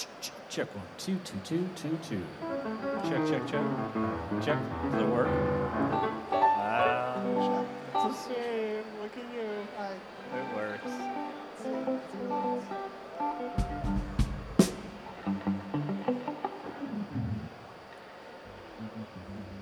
Check 1, 2, 2, 2, 2, 2. Check, check, check. Check. Does it work? Wow. It's a shame. Look at you. It works.